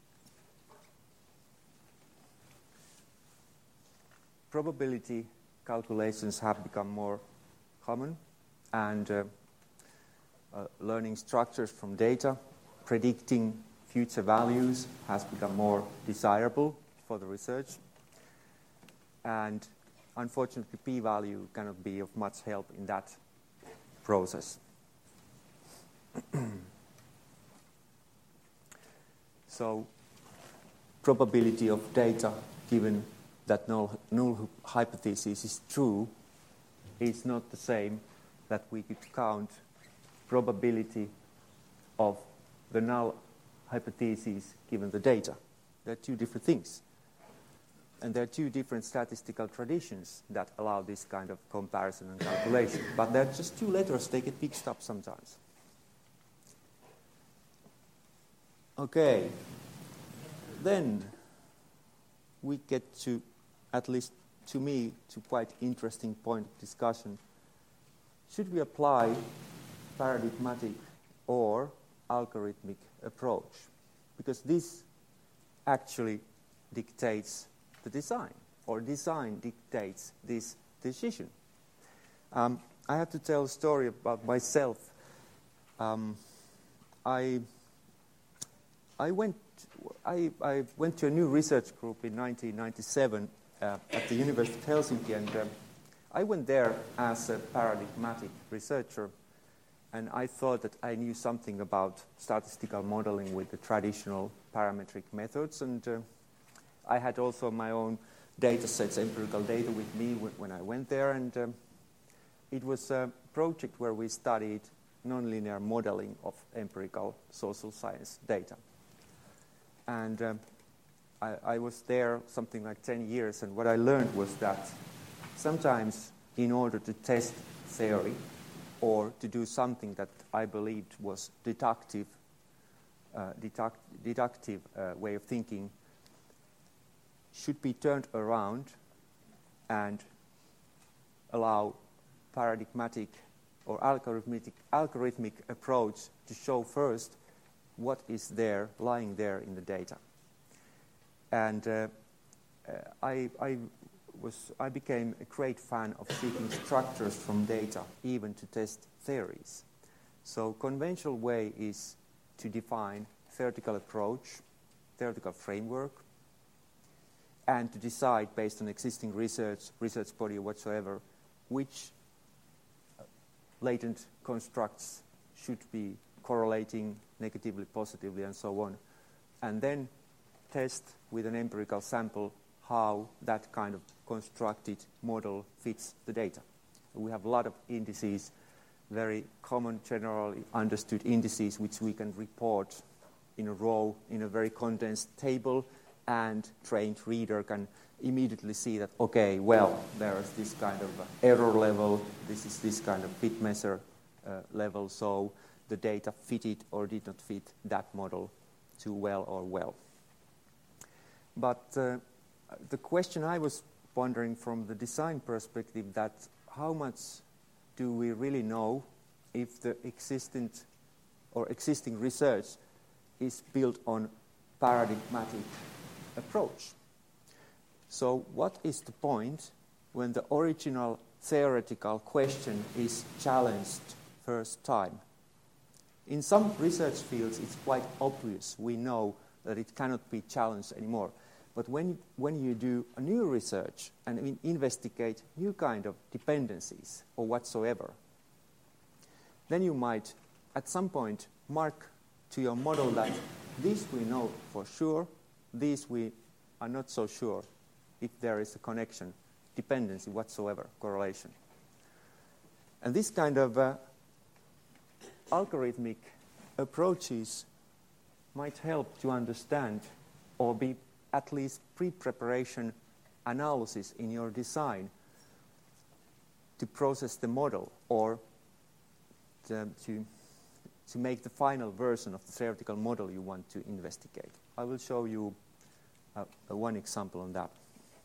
Probability calculations have become more common, and uh, uh, learning structures from data, predicting future values has become more desirable for the research. And unfortunately, p-value cannot be of much help in that process. So, probability of data given that null, null hypothesis is true is not the same that we could count probability of the null hypothesis given the data. They're two different things. And there are two different statistical traditions that allow this kind of comparison and calculation. But they're just two letters, they get mixed up sometimes. Okay. Then we get to, at least to me, to quite interesting point of discussion. Should we apply paradigmatic or algorithmic approach? Because this actually dictates the design, or design dictates this decision. Um, I have to tell a story about myself. Um, I, I, went, I, I went to a new research group in nineteen ninety-seven uh, at the University of Helsinki, and uh, I went there as a paradigmatic researcher, and I thought that I knew something about statistical modeling with the traditional parametric methods, and uh, I had also my own data sets, empirical data with me when I went there, and um, it was a project where we studied nonlinear modeling of empirical social science data. And um, I, I was there something like ten years, and what I learned was that sometimes in order to test theory or to do something that I believed was deductive, uh, deduct, deductive uh, way of thinking should be turned around and allow paradigmatic or algorithmic, algorithmic approach to show first what is there, lying there in the data. And uh, uh, I, I, was, I became a great fan of seeking structures from data, even to test theories. So conventional way is to define theoretical approach, theoretical framework, and to decide based on existing research, research body or whatsoever, which latent constructs should be correlating negatively, positively, and so on. And then test with an empirical sample how that kind of constructed model fits the data. We have a lot of indices, very common, generally understood indices, which we can report in a row in a very condensed table, and trained reader can immediately see that, okay, well, there is this kind of error level, this is this kind of fit measure uh, level, so the data fitted or did not fit that model too well or well. But uh, the question I was wondering from the design perspective, that how much do we really know if the existent or existing research is built on paradigmatic approach? So what is the point when the original theoretical question is challenged first time? In some research fields, it's quite obvious. We know that it cannot be challenged anymore. But when, when you do a new research and investigate new kind of dependencies or whatsoever, then you might at some point mark to your model that this we know for sure, these we are not so sure if there is a connection, dependency whatsoever, correlation. And this kind of uh, algorithmic approaches might help to understand or be at least pre-preparation analysis in your design to process the model or to, to, to make the final version of the theoretical model you want to investigate. I will show you uh, uh, one example on that.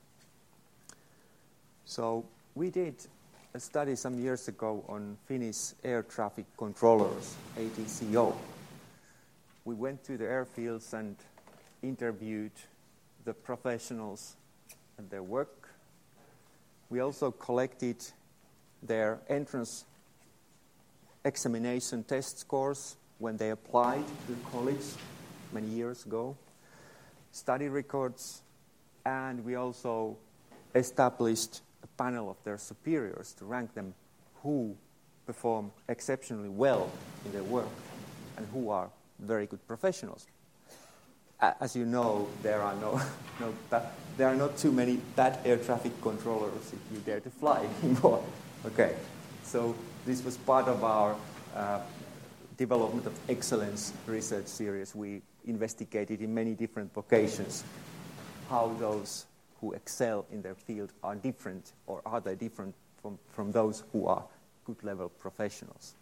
So we did a study some years ago on Finnish air traffic controllers, A T C O. We went to the airfields and interviewed the professionals and their work. We also collected their entrance examination test scores when they applied to college many years ago, study records, and we also established a panel of their superiors to rank them who perform exceptionally well in their work and who are very good professionals. As you know, there are no, no ba- there are not too many bad air traffic controllers if you dare to fly anymore. Okay, so this was part of our uh, development of excellence research series. We investigated in many different vocations how those who excel in their field are different, or are they different from, from those who are good level professionals.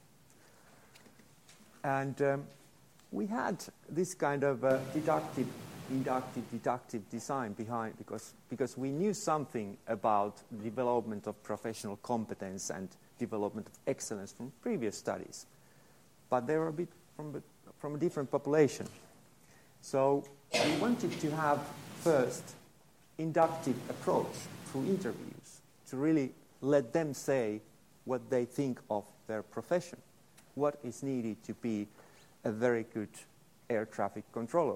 And um, we had this kind of uh, deductive, inductive, deductive design behind, because, because we knew something about the development of professional competence and development of excellence from previous studies. But they were a bit from, from a different population. So we wanted to have first inductive approach through interviews to really let them say what they think of their profession, what is needed to be a very good air traffic controller.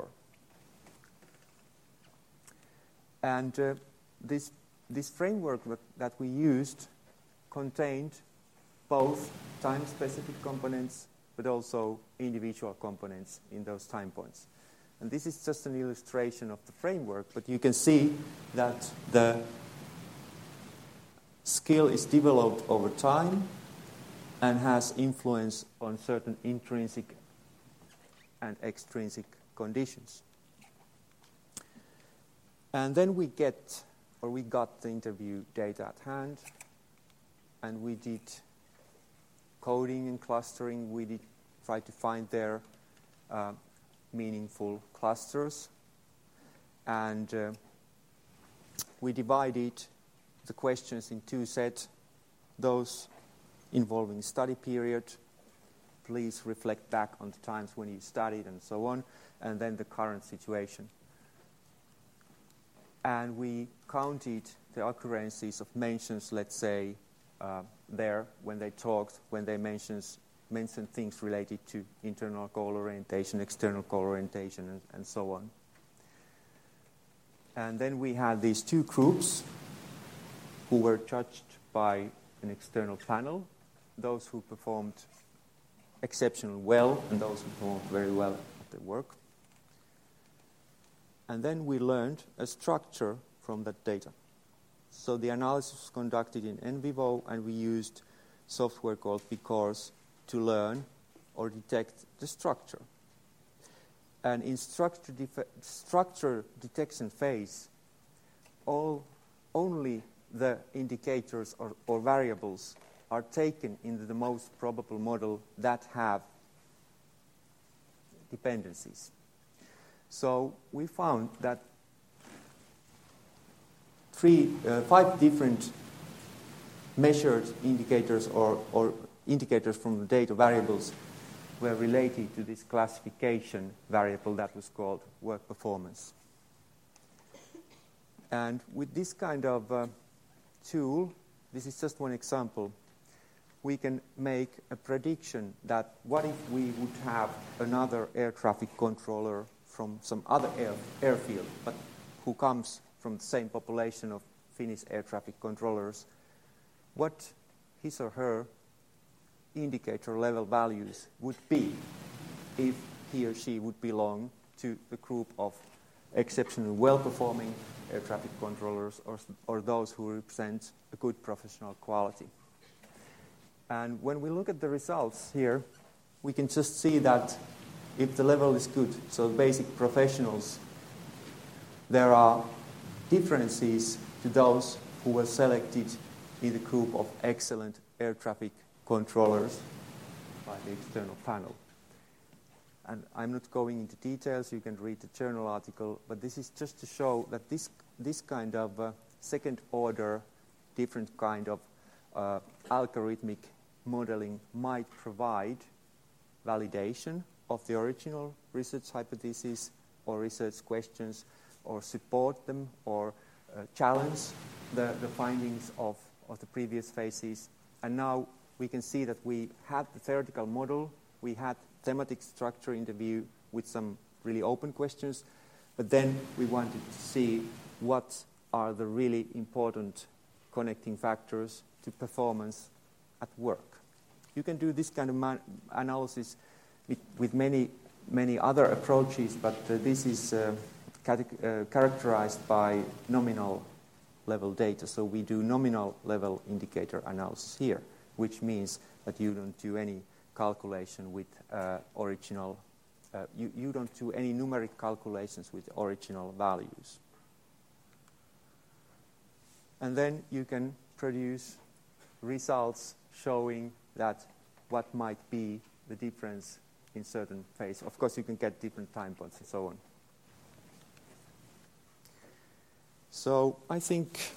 And uh, this, this framework that, that we used contained both time-specific components but also individual components in those time points. And this is just an illustration of the framework, but you can see that the skill is developed over time and has influence on certain intrinsic and extrinsic conditions. And then we get, or we got the interview data at hand, and we did coding and clustering. We did try to find their uh, meaningful clusters. And uh, we divided the questions in two sets, those involving study period. Please reflect back on the times when you studied and so on, and then the current situation. And we counted the occurrences of mentions, let's say, uh, there when they talked, when they mentions, mentioned things related to internal goal orientation, external goal orientation, and, and so on. And then we had these two groups who were judged by an external panel, those who performed exceptionally well and those who performed very well at their work. And then we learned a structure from that data. So the analysis was conducted in NVivo, and we used software called PCourse to learn or detect the structure. And in structure, def- structure detection phase, all only the indicators or, or variables are taken into the most probable model that have dependencies. So we found that three, uh, five different measured indicators or, or indicators from the data variables were related to this classification variable that was called work performance. And with this kind of uh, tool, this is just one example, we can make a prediction that what if we would have another air traffic controller from some other air, airfield, but who comes from the same population of Finnish air traffic controllers, what his or her indicator level values would be if he or she would belong to the group of exceptionally well-performing air traffic controllers or, or those who represent a good professional quality. And when we look at the results here, we can just see that if the level is good, so basic professionals, there are differences to those who were selected in the group of excellent air traffic controllers by the external panel. And I'm not going into details, you can read the journal article, but this is just to show that this, this kind of uh, second order, different kind of uh, algorithmic modeling might provide validation of the original research hypothesis or research questions, or support them, or uh, challenge the, the findings of, of the previous phases. And now we can see that we had the theoretical model, we had thematic structure in the view with some really open questions, but then we wanted to see what are the really important connecting factors to performance at work. You can do this kind of man- analysis with, with many, many other approaches, but uh, this is uh, cate- uh, characterized by nominal level data. So we do nominal level indicator analysis here, which means that you don't do any calculation with uh, original, uh, you, you don't do any numeric calculations with original values. And then you can produce results showing that what might be the difference in certain phase. Of course, you can get different time points and so on. So I think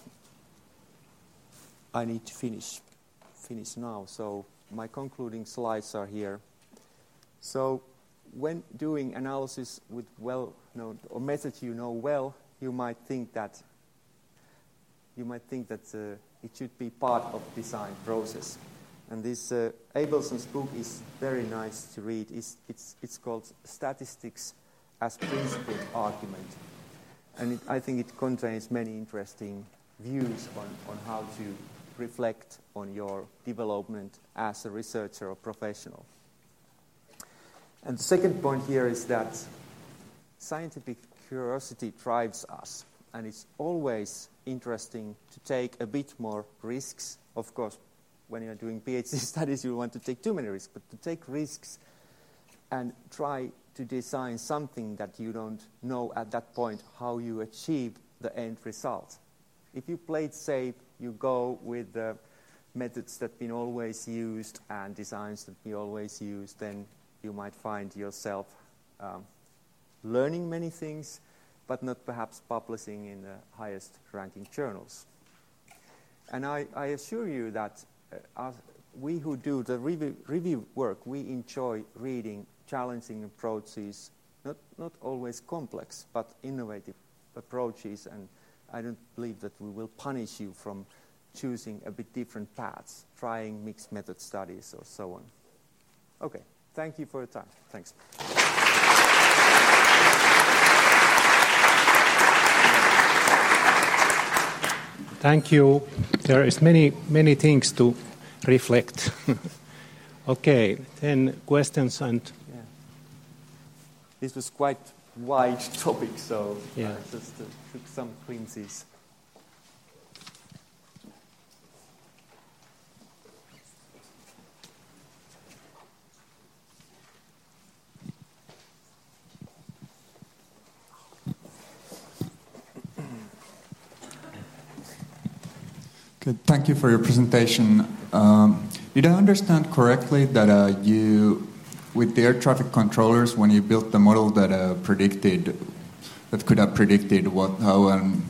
I need to finish, finish now. So my concluding slides are here. So when doing analysis with well-known or methods you know well, you might think that you might think that uh, it should be part of design process. And this uh, Abelson's book is very nice to read. It's, it's, it's called Statistics as Principled Argument. And it, I think it contains many interesting views on, on how to reflect on your development as a researcher or professional. And the second point here is that scientific curiosity drives us, and it's always interesting to take a bit more risks. Of course, when you're doing PhD studies, you want to take too many risks, but to take risks and try to design something that you don't know at that point how you achieve the end result. If you play it safe, you go with the methods that have been always used and designs that we always use, then you might find yourself um, learning many things, but not perhaps publishing in the highest ranking journals. And I, I assure you that uh, us, we who do the review, review work, we enjoy reading challenging approaches, not, not always complex, but innovative approaches, and I don't believe that we will punish you from choosing a bit different paths, trying mixed method studies or so on. Okay, thank you for your time. Thanks. Thank you. There is many, many things to reflect. Okay, then questions and... Yeah. This was quite wide topic, so yeah. I just uh, took some glimpses. Good. Thank you for your presentation. Um, did I understand correctly that uh, you, with the air traffic controllers, when you built the model that uh, predicted, that could have predicted what how an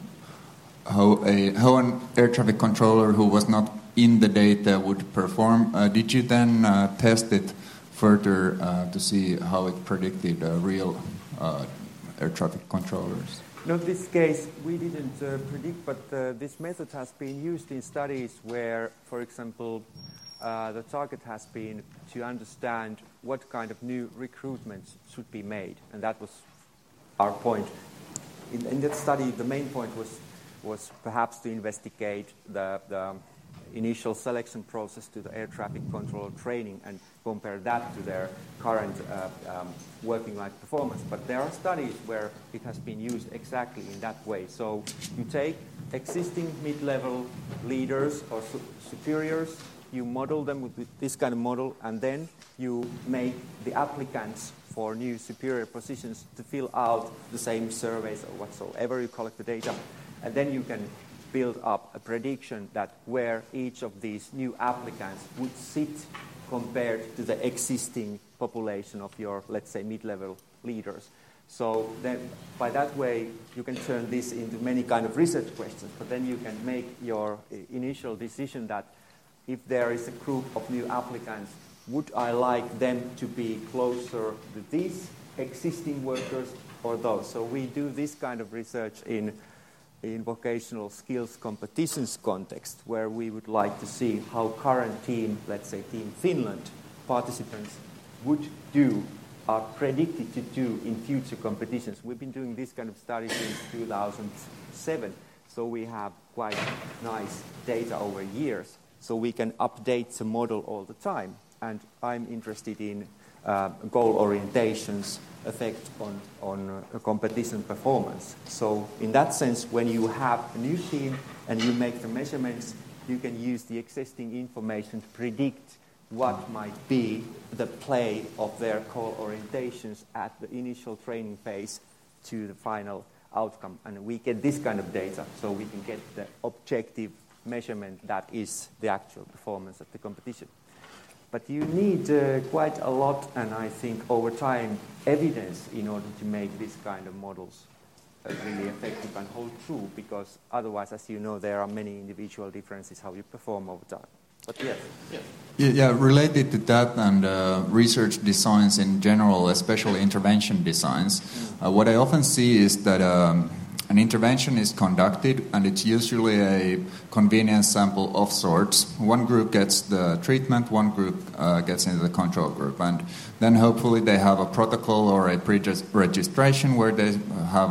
how a how an air traffic controller who was not in the data would perform? Uh, did you then uh, test it further uh, to see how it predicted uh, real uh, air traffic controllers? In this case, we didn't uh, predict, but uh, this method has been used in studies where, for example, uh, the target has been to understand what kind of new recruitments should be made, and that was our point. In, in that study, the main point was was perhaps to investigate the, the initial selection process to the air traffic controller training and compare that to their current uh, um, working life performance. But there are studies where it has been used exactly in that way. So you take existing mid-level leaders or su superiors, you model them with this kind of model, and then you make the applicants for new superior positions to fill out the same surveys or whatsoever. You collect the data, and then you can build up a prediction that where each of these new applicants would sit compared to the existing population of your, let's say, mid-level leaders. So then by that way, you can turn this into many kind of research questions, but then you can make your initial decision that if there is a group of new applicants, would I like them to be closer to these existing workers or those? So we do this kind of research in in vocational skills competitions context, where we would like to see how current team, let's say Team Finland participants would do, are predicted to do in future competitions. We've been doing this kind of study since two thousand seven, so we have quite nice data over years, so we can update the model all the time. And I'm interested in uh, goal orientations, effect on, on uh, competition performance. So in that sense, when you have a new team and you make the measurements, you can use the existing information to predict what might be the play of their goal orientations at the initial training phase to the final outcome. And we get this kind of data, so we can get the objective measurement that is the actual performance of the competition. But you need uh, quite a lot, and I think over time, evidence in order to make this kind of models uh, really effective and hold true, because otherwise, as you know, there are many individual differences how you perform over time. But yes. yes. Yeah, yeah, related to that and uh, research designs in general, especially intervention designs, mm. uh, what I often see is that um, an intervention is conducted, and it's usually a convenience sample of sorts. One group gets the treatment, one group uh, gets into the control group, and then hopefully they have a protocol or a pre-registration where they have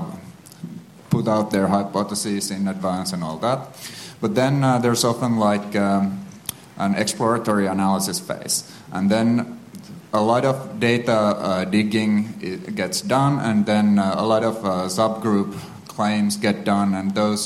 put out their hypotheses in advance and all that. But then uh, there's often like um, an exploratory analysis phase, and then a lot of data uh, digging gets done, and then uh, a lot of uh, subgroup claims get done, and those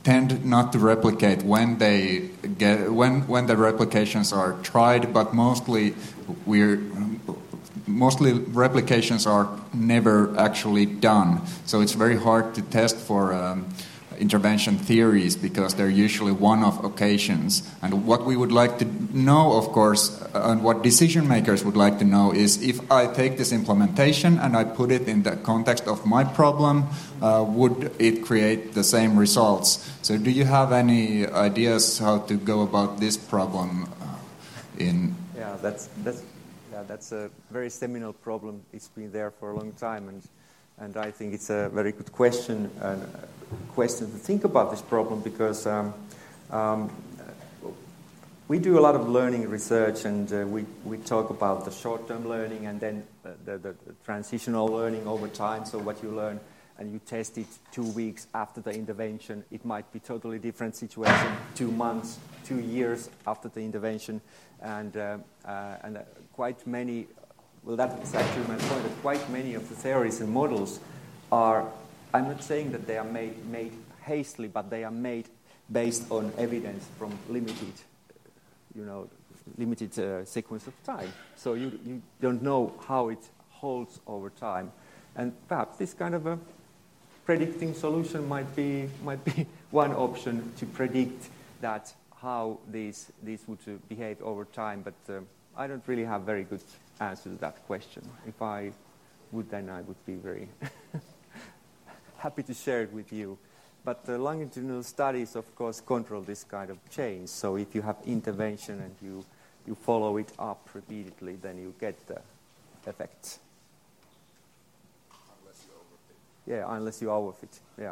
tend not to replicate when they get when when the replications are tried, but mostly we're mostly replications are never actually done. So it's very hard to test for um, intervention theories because they're usually one-off occasions. And what we would like to know, of course, and what decision makers would like to know is if I take this implementation and I put it in the context of my problem, uh, would it create the same results? So do you have any ideas how to go about this problem in... Yeah, that's, that's, yeah, that's a very seminal problem. It's been there for a long time, and And I think it's a very good question, and question to think about this problem, because um, um, we do a lot of learning research, and uh, we, we talk about the short-term learning and then uh, the, the, the transitional learning over time. So what you learn and you test it two weeks after the intervention, it might be totally different situation, two months, two years after the intervention, and, uh, uh, and uh, quite many. Well, that's actually my point, that quite many of the theories and models are, I'm not saying that they are made, made hastily, but they are made based on evidence from limited, you know, limited uh, sequence of time. So you, you don't know how it holds over time. And perhaps this kind of a predicting solution might be, might be one option to predict that how these, these would uh, behave over time, but uh, I don't really have very good answer to that question. If I would, then I would be very happy to share it with you. But the longitudinal studies, of course, control this kind of change. So if you have intervention and you, you follow it up repeatedly, then you get the effect. Unless you overfit. Yeah, unless you overfit, yeah.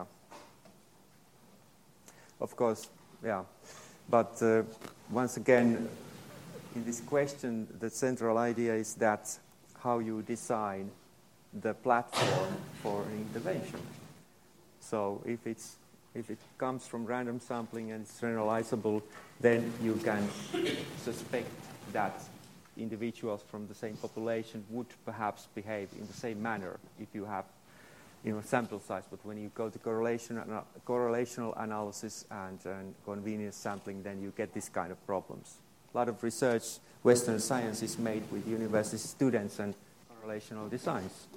Of course, yeah. But uh, once again, in this question, the central idea is that how you design the platform for an intervention. So if it's if it comes from random sampling and it's generalizable, then you can suspect that individuals from the same population would perhaps behave in the same manner if you have, you know, sample size. But when you go to correlation, uh, correlational analysis and, and convenience sampling, then you get this kind of problems. A lot of research, Western science, is made with university students and correlational designs.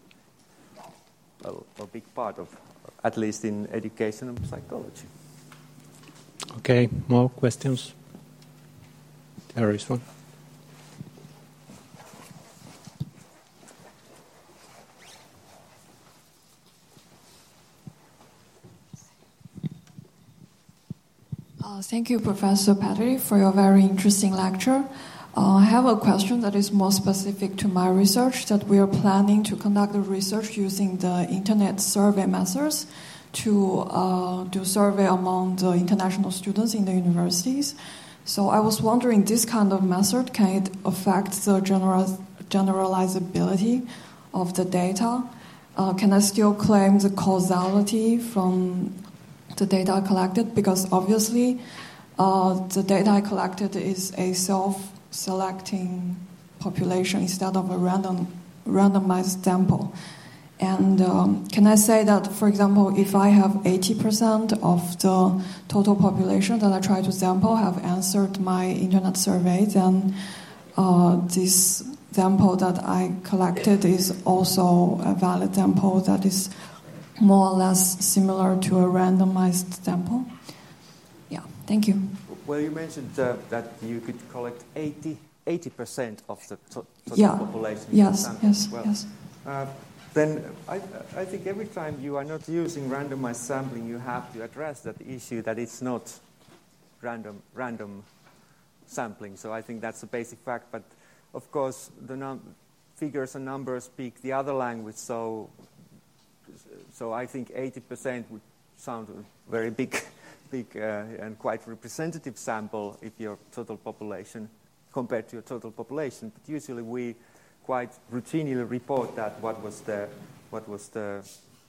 A, a big part of, at least in education and psychology. Okay, more questions? There is one. Uh, thank you, Professor Petteri, for your very interesting lecture. Uh, I have a question that is more specific to my research, that we are planning to conduct the research using the internet survey methods to uh, do survey among the international students in the universities. So I was wondering, this kind of method, can it affect the general, generalizability of the data? Uh, can I still claim the causality from the data I collected? Because obviously uh, the data I collected is a self-selecting population instead of a random randomized sample. And um, can I say that, for example, if I have eighty percent of the total population that I try to sample have answered my internet survey, then uh, this sample that I collected is also a valid sample that is more or less similar to a randomized sample? Yeah, thank you. Well, you mentioned uh, that you could collect eighty percent of the to- total yeah. population. Yes, yes, well, yes. Uh, then I, I think every time you are not using randomized sampling, you have to address that issue that it's not random random sampling. So I think that's a basic fact. But of course, the num- figures and numbers speak the other language. So so I think eighty percent would sound a very big, big uh, and quite representative sample if your total population compared to your total population. But usually we quite routinely report that what was the what was the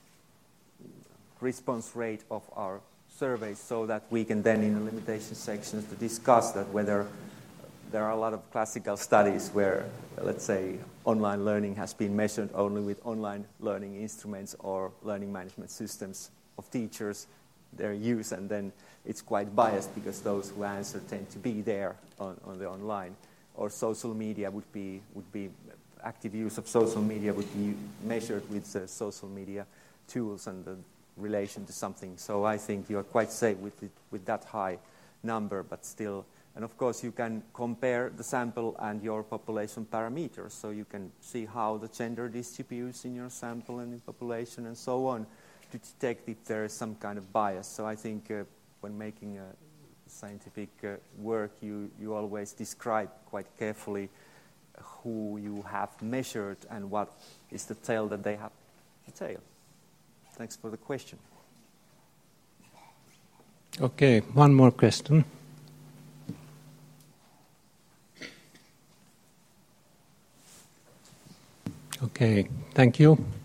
response rate of our surveys, so that we can then in the limitation sections to discuss that whether there are a lot of classical studies where, let's say, online learning has been measured only with online learning instruments or learning management systems of teachers, their use, and then it's quite biased because those who answer tend to be there on, on the online. Or social media would be would be active use of social media would be measured with the social media tools and the relation to something. So I think you are quite safe with it, with that high number, but still. And of course, you can compare the sample and your population parameters, so you can see how the gender distributes in your sample and in population and so on to detect if there is some kind of bias. So I think uh, when making a scientific uh, work, you, you always describe quite carefully who you have measured and what is the tale that they have to tell. Thanks for the question. Okay, one more question. Okay, thank you.